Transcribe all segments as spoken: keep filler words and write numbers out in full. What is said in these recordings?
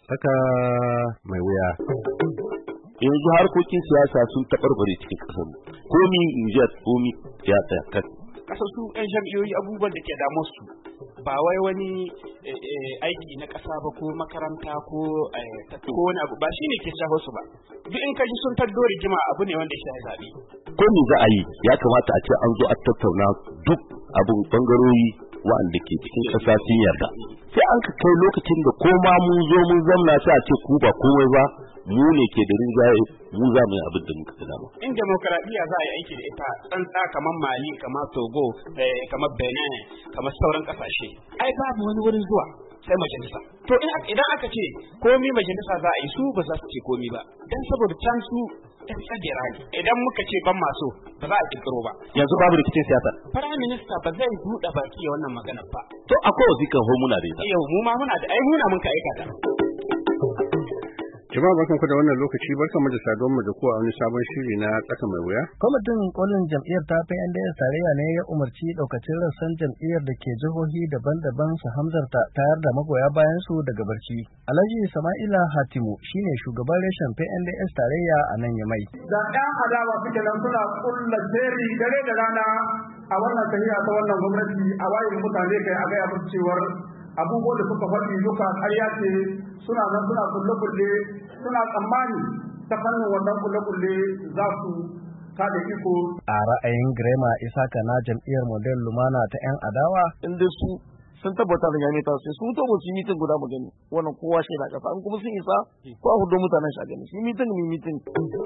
Saka mai wuya. Yanzu harkokin siyasa sun taɓarɓare cikin ƙasar mu. Komi Nijar komi ya tsaya kan. Kasar su ƴan jam'iyyoyi abubuwan da ke damuwar su ba wai wani aiki na ƙasa ba ko makaranta ko ko wani abu ba shine ke shafar su ba. Duk in ka ji sun taddo rigima abu ne wanda ya shafi zaɓe. Ko me za a yi ya kamata a ce an zo a tattauna duk abun bangarori wa'anda ke cikin ƙasa sun yarda. Sai an ka kai lokacin da ko ma mun zo mun zamna sai a ce ku ba komai ba mu ne ke da rinjaye mu za mu yi abin da muka ga dama. In demokradiyya za a yi aiki da ita tsantsa kamar Mali, kamar Togo, kamar Benin, kamar sauran kasashe. Ai babu wani wurin zuwa sai majalisa. To idan aka ce komi majalisa za a yi su ba za su ce komi ba. Dan saboda can su ɗan tsadera ne. Idan muka ce ban maso ba za a kirkiro ba. Yanzu babu rikicin siyasa. Prime Minister ba zai buɗe baki ya wannan magana ba. To akwai wasikan ho muna da ita. Yau mu ma muna da ai muna mun ka aikata. Jama'a barkan ku da wannan lokaci barkan mu da saduwar mu da ku a wani sabon shiri na tsaka mai wuya. Kwamitin kolin jam'iyyar ta P N D S tarayya ne ya umarci daukacin rassan jam'iyyar da ke jihohi daban-daban su hamzarta tayar da magoya bayan su daga barci. Alhaji Sama'ila Hatimu shine shugaban reshen P N D S tarayya a nan Yamai. Da ɗan adawa suke nan suna kulla jeri dare da rana a wannan tafiya ta wannan gwamnati a wayin mutane kai a gaya musu cewar abubuwan da suka faɗi duka ƙarya ce suna nan suna kulle-kulle suna tsammani ta fannin wannan kulle-kulle za su kada iko. A ra'ayin Grema Isaka na jam'iyyar Model Lumana ta 'yan adawa. Inda su sun tabbata da gane ta sai su to mu ci mitin guda mu gani wannan kowa shi da kasa an kuma sun isa ko a hudu mutanen shi a gani shi mitin mi mitin.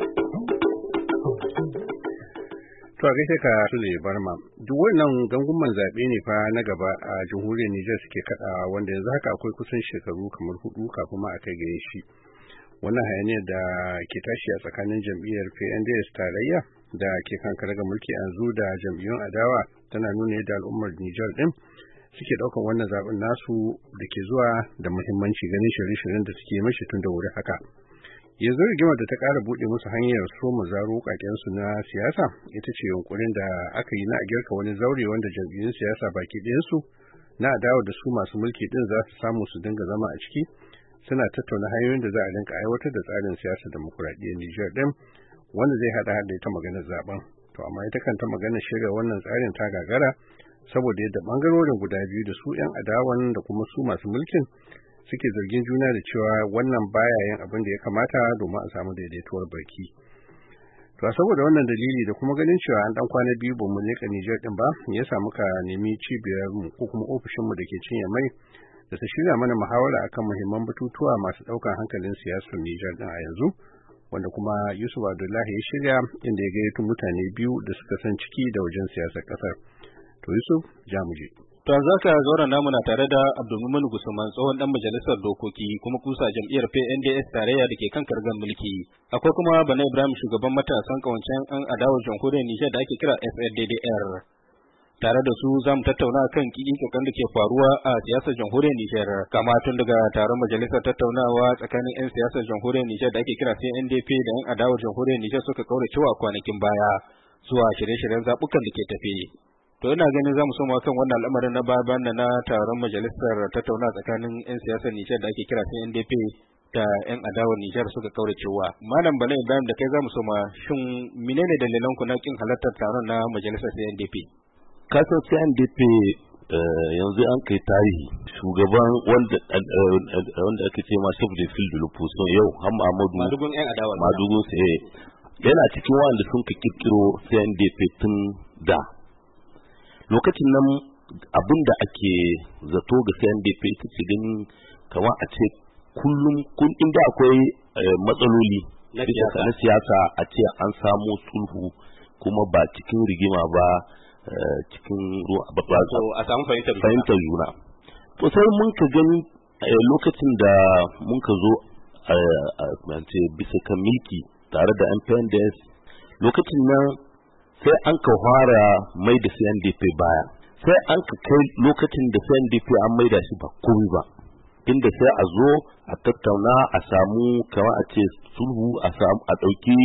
To a gaishe ka Sule Barma, duk wannan ganguman zaɓe ne fa na gaba a jamhuriyar Nijar suke kaɗawa wanda yanzu haka akwai kusan shekaru kamar hudu kafin ma a kai gare shi. Wannan hayaniyar da ke tashi a tsakanin jam'iyyar P N D S tarayya da ke kan karagar mulki yanzu da jam'iyyun adawa tana nuna yadda al'ummar Nijar ɗin suke ɗaukar wannan zaɓen nasu da ke zuwa da muhimmanci ganin shirye-shiryen da suke mashi tun da wuri haka. Yanzu rigimar da ta ƙara buɗe musu hanyar so mu zaro ƙaƙensu na siyasa ita ce yunkurin da aka yi na a girka wani zaure wanda jam'iyyun siyasa baki ɗayansu na adawa da su masu mulki ɗin za su samu su dinga zama a ciki suna tattauna hanyoyin da za a rinka aiwatar da tsarin siyasa demokuraɗiyyar Nijar ɗin wanda zai haɗa da ita maganar zaɓen. To amma ita kanta maganar shirya wannan tsarin ta gagara saboda yadda ɓangarorin guda biyu da su 'yan adawan da kuma su masu mulkin suke zargin juna da cewa wannan baya yin abin da ya kamata domin a samu daidaituwar baki. To saboda wannan dalili da kuma ganin cewa an dan kwana biyu ba mu leka Nijar din ba, ya samu ka nemi cibiyar mu ko kuma ofishin mu dake cinye mai da ta shirya mana muhawara akan muhimman batutuwa masu daukan hankalin siyasar Nijar din a yanzu, wanda kuma Yusuf Abdullahi ya shirya inda ya gayyato mutane biyu da suka san ciki da wajen siyasar kasar. To Yusuf, jamuje. To yanzu haka zauren namu na tare da Abdulmumin Gusman tsohon dan majalisar dokoki kuma kusa jam'iyyar P N D S tarayya da ke kan kargan mulki. Akwai kuma Bana Ibrahim shugaban matasan kawancen an adawar jamhuriyar Nijar da ake kira F L D D R. Tare da su za mu tattauna kan kikin da ke faruwa a siyasar jamhuriyar Nijar, kama tun daga taron majalisar tattaunawa tsakanin 'yan siyasar jamhuriyar Nijar da ake kira C N D P da 'yan adawar jamhuriyar Nijar suka kauracewa kwanakin baya zuwa shirye-shiryen zaɓukan da ke tafe. To ina ganin za mu soma kan wannan al'amarin na baban da na taron majalisar tattauna tsakanin 'yan siyasar Nijar da ake kira C N D P da 'yan adawar Nijar suka kaure cewa. Malam Bala Ibrahim da kai za mu soma, shin menene dalilan ku na kin halartar taron na majalisar C N D P? Kasar C N D P yanzu an kai tarihi shugaban wanda wanda ake ce ma chef de file de l'opposition yau Hamma Ahmadu Madugun 'yan adawa Madugun sai yana cikin wanda sun ka kirkiro C N D P tun da lokacin nan abin da ake zato ga C N D P ita ce ganin kamar a ce kullum kun inda akwai matsaloli na siyasa a ce an samu sulhu kuma ba cikin rigima ba cikin ruwa ba a samu fahimtar juna. To sai mun ka gani lokacin da mun ka zo a ce bisa kan milki tare da M P N D S lokacin nan sai an ka fara mai da C N D P baya, sai an ka kai lokacin da C N D P an mai da shi ba komai ba, inda sai a zo a tattauna a samu kamar a ce sulhu a samu a ɗauki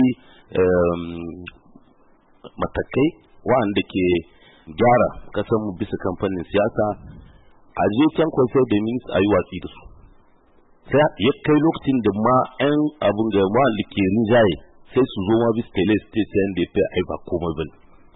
matakai wa'anda ke gyara kasan mu bisa kamfanin siyasa a je can kwansai da minis a yi watsi da su. sai ya kai lokacin da ma yan abun da ma like rinjaye sai su zo ma bis tele state sai da fa ai ba komai bane.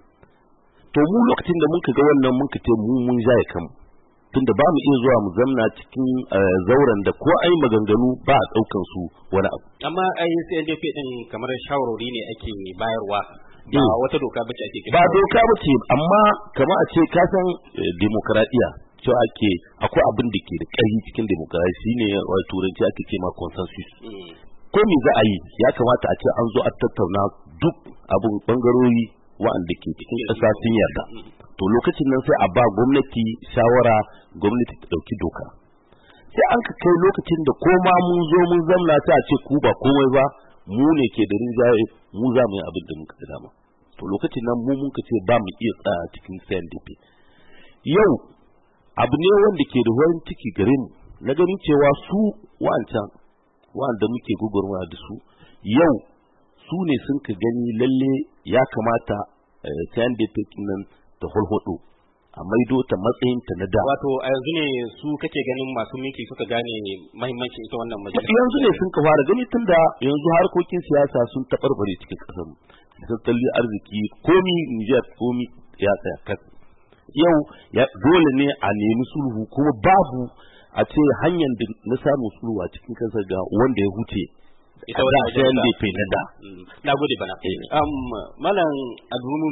To mu lokacin da mun ga wannan mun ka ce mu mun jaye kan tunda ba mu iya zuwa mu zamna cikin zauren da ko ai maganganu ba a daukan su wani abu. Amma ai sai N D P din kamar shawarwari ne ake bayarwa ba wata doka bace ake kira. Ba doka bace amma kamar a ce ka san demokradiya to ake akwai abin da ke da ƙarfi cikin demokrasi shine wa turanci ake ce ma consensus. Ko me za a yi ya kamata a ce an zo a tattauna duk abun bangarori wa'anda ke cikin ƙasa sun yarda. To lokacin nan sai a ba gwamnati shawara, gwamnati ta ɗauki doka. Sai an ka kai lokacin da ko ma mun zo mun zamna ta a ce ku ba komai ba mu ne ke da rinjaye mu za mu yi abin da muka dama. To lokacin nan mu mun ka ce ba mu iya tsaya cikin C N D P. Yau abu ne wanda ke da farin ciki gare mu na ganin cewa su wa'ancan wa'anda muke gugurwa da su yau su ne sun ka gani lalle ya kamata C N D P nan ta hulhudu a maido ta matsayin ta na da. Wato a yanzu ne su kake ganin masu mulki suka gane mahimmancin ita wannan majalisa. Yanzu ne sun ka fara gani tunda yanzu harkokin siyasa sun taɓarɓare cikin ƙasar mu. Tattalin arziki komi Niger komi ya tsaya kan. Yau ya dole ne a nemi sulhu kuma babu a ce hanyar da na samun sulhu a cikin kasar ga wanda ya huce ita wannan C N D P na da. Na gode bana. Um, Malam Abdulmumin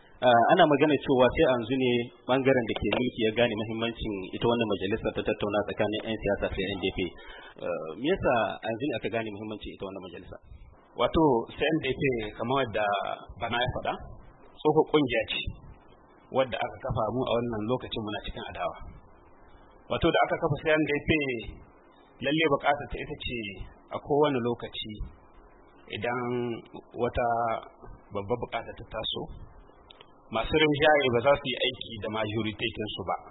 ana magana cewa sai yanzu ne bangaren da ke mulki ya gane muhimmancin ita wannan majalisa ta tattauna tsakanin 'yan siyasa sai N D P. Me yasa yanzu ne aka gane muhimmancin ita wannan majalisa? Wato C N D P kamar da bana ya faɗa tsoho kungiya ce wadda aka kafa mu a wannan lokacin muna cikin adawa. Wato da aka kafa C N D P lalle bukatar ta ita ce a kowane lokaci idan wata babbar bukata ta taso masu rinjaye ba za su yi aiki da majoritetin su ba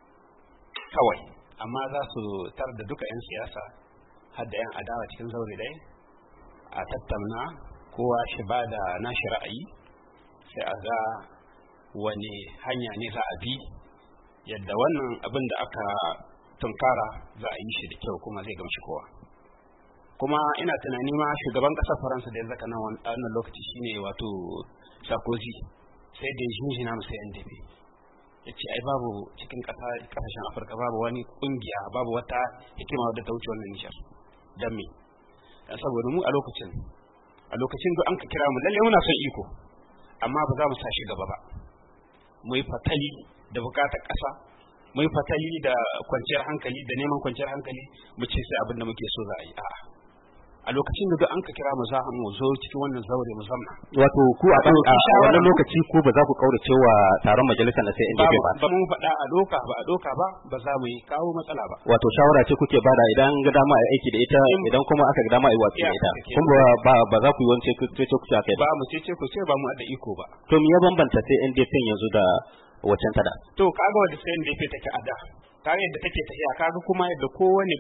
kawai, amma za su tar da duka 'yan siyasa har da 'yan adawa cikin zaure dai a tattauna kowa shi ba da nashi ra'ayi sai a ga wani hanya ne za a bi yadda wannan abin da aka tunkara za a yi shi da kyau kuma zai gamshi kowa. Kuma ina tunani ma shugaban ƙasar Faransa da ya zaka nan wannan lokaci shine wato Sarkozy sai da jinjina masa N D P ya ce ai babu cikin ƙasashen Afirka babu wani ƙungiya babu wata hikima wadda ta wuce wannan nishar don me saboda mu a lokacin a lokacin duk an ka kira mu lalle muna son iko amma ba za mu sa shi gaba ba, mu yi fatali da bukatar ƙasa, mu yi fatali da kwanciyar hankali da neman kwanciyar hankali mu ce sai abin da muke so za a yi. A'a, a lokacin da duk an ka kira mu za mu zo cikin wannan zaure mu zamna. Wato ku a wannan lokaci ko ba za ku kaurace wa taron majalisar na sai N D P ba? Ba mun faɗa a doka ba a doka ba ba za mu yi kawo matsala ba. Wato shawara ce kuke bada idan ga dama a aiki da ita idan kuma aka ga dama a yi watsi da ita. Kuma ba ba za ku yi wani ce ku ce ku kai ba. Ba mu ce ce ku ce ba mu da iko ba. To me ya bambanta sai N D P yanzu da wacan tada? To kaga wanda sai N D P take a da. Kaga yadda take tafiya kaga kuma yadda kowane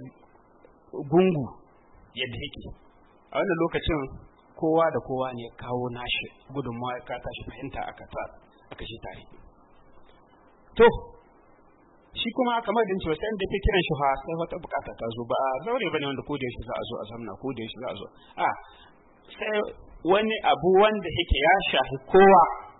gungu yadda yake. A wannan lokacin kowa da kowa ne kawo nashi gudunmawa ka tashi fahimta aka ta aka shi tare. To shi kuma kamar da cewa sai da kiran shi fa sai wata bukata ta zo ba zaure bane wanda ko da shi za a zo a zamna ko da shi za a zo a sai wani abu wanda yake ya shafi kowa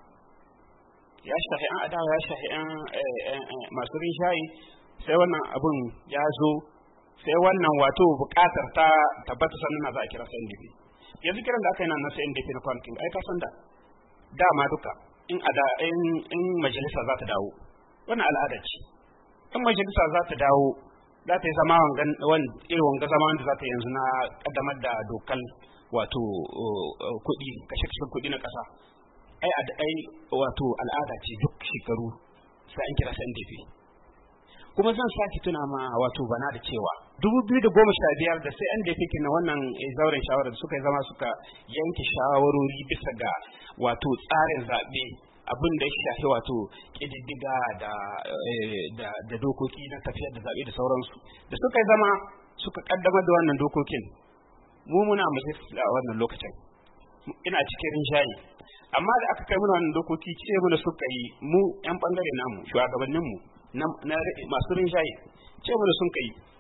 ya shafi an adawa ya shafi an masu rinshayi sai wannan abun ya zo sai wannan wato bukatar ta tabbata sannan za a kira sai N D P. Yanzu kiran da aka yi nan na sai N D P na kwanakin ai ka san da dama duka in ada in in majalisa za ta dawo wannan al'ada ce. In majalisa za ta dawo za ta yi zama wangan wani irin wanga zama wanda za ta yanzu na kaddamar da dokal wato kuɗi kashe kashe kuɗi na ƙasa. Ai ai wato al'ada ce duk shekaru sai an kira sai N D P. Kuma zan sake tuna ma wato bana da cewa dubu biyu da goma sha biyar da sai N D P kina wannan zauren shawara da suka zama suka yanke shawarori bisa ga wato tsarin zaɓe abin da ya shafi wato ƙididdiga da da da dokoki na tafiyar da zaɓe da sauransu da suka zama suka kaddamar da wannan dokokin mu muna majalisa a wannan lokacin ina cikin rinjaye amma da aka kai mana wannan dokoki ce mu da suka yi mu yan bangare namu shugabanninmu na masu rinjaye ce mu da sun kai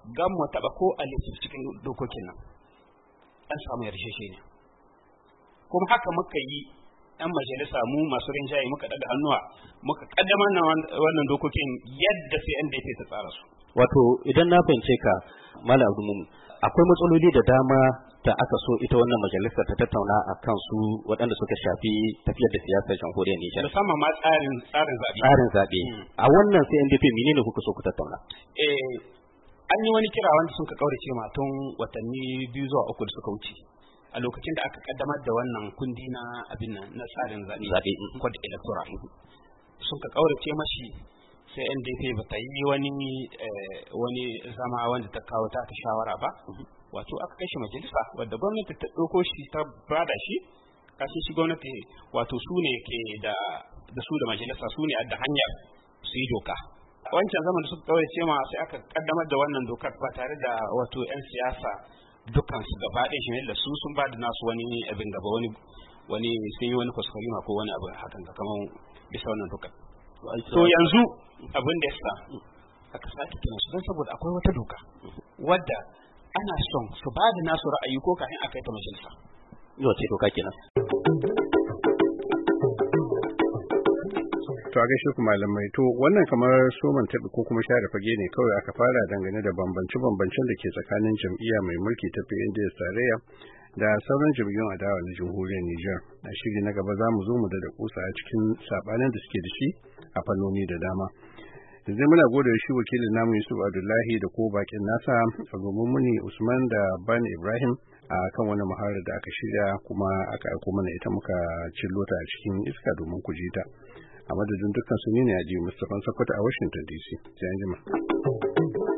gan mu taɓa ko a cikin dokokin nan an samu yarjejeniya kuma haka muka yi yan majalisa mu masu rinjaye muka daga hannuwa muka kaddamar na wannan dokokin yadda sai N D P ta tsara su. Wato idan na fahimce ka Malam Abdulmumin, akwai matsaloli da dama da aka so ita wannan majalisar ta tattauna a kan su waɗanda suka shafi tafiyar da siyasar jamhuriyar Nijar. Musamman ma tsarin tsarin zaɓe. Tsarin zaɓe. A wannan sai N D P menene kuka so ku tattauna? Eh an yi wani kira wanda sun ka kaurace ma tun watanni biyu zuwa uku da suka wuce. A lokacin da aka kaddamar da wannan kundi na abin nan na tsarin zaɓe. Zaɓe. Code electoral. Sun ka kaurace mashi sai N D P ba ta yi wani wani zama wanda ta kawo ta ta shawara ba. Wato aka kai shi majalisa wadda gwamnati ta ɗauko shi ta bada shi kashin shi gwamnati wato su ne ke da da su da majalisa su ne da hanyar su yi doka. Wancan zaman da suka kawai ce ma sai aka kaddamar da wannan dokar ba tare da wato 'yan siyasa dukkan su gaba ɗaya shi ne da su sun bada nasu wani abin gaba wani wani sun yi wani kuskurima ko wani abu hakan ga kamar bisa wannan dokar. To yanzu abin da ya sa aka sake kina su don saboda akwai wata doka wadda ana son su ba da nasu ra'ayi ko kafin a kai ta majalisa. Yau ce doka kenan. To a gaishe ku malamai, to wannan kamar soman taɓi ko kuma share fage ne kawai aka fara dangane da bambance-bambancen da ke tsakanin jam'iyya mai mulki ta P N D S tarayya da sauran jam'iyyun adawa na jamhuriyar Nijar. A shiri na gaba za mu zo mu da da kusa a cikin sabanin da suke da shi a fannoni da dama. Yanzu muna gode shi wakilin namu Yusuf Abdullahi da ko bakin nasa Muni Usman da Bani Ibrahim a kan wani muhawarar da aka shirya kuma aka aiko mana ita muka cillo ta a cikin iska domin ku ji ta. A madadin dukkan su ne a ji Mustapha Sokoto a Washington D C. Sai an jima.